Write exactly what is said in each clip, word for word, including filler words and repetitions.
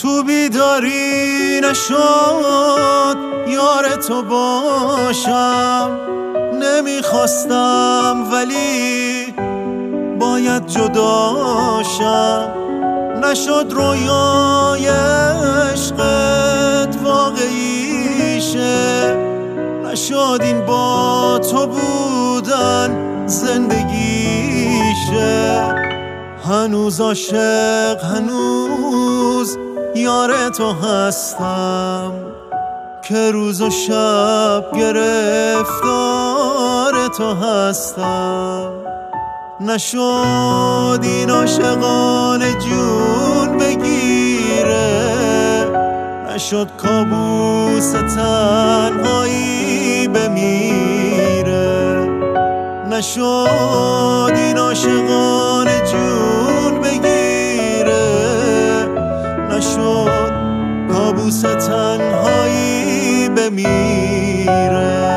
تو بیداری نشد یار تو باشم، نمیخواستم ولی باید جداشم. نشد رویای عشقت واقعی شه، نشد این با تو بودن زندگیشه. هنوز عاشق، هنوز یار تو هستم، که روز و شب گرفتار تو هستم. نشد این عاشقانه جون بگیره، نشد کابوس تنهایی بمیره. نشد این عاشقانه جون بگیره، نشد کابوس تنهایی بمیره.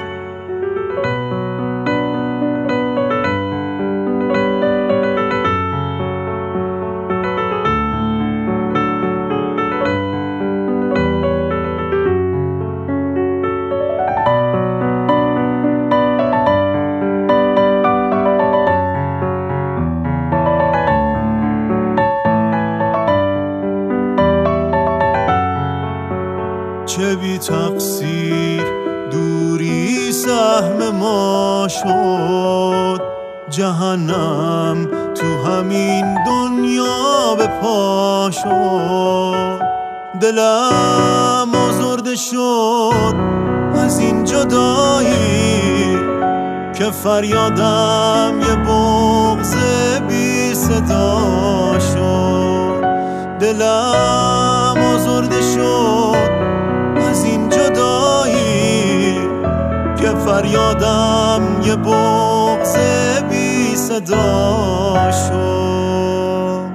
چه بی تقصیر دوری سهم ما شد، جهنم تو همین دنیا به پا شد. دلم آزرده شد از این جدایی، که فریادم یه بغض بی صدا شد. دلم آزرده شد از این جدایی، که فریادم یه بغض بی صدا شد.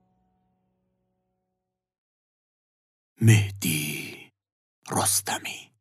مهدی رستمی.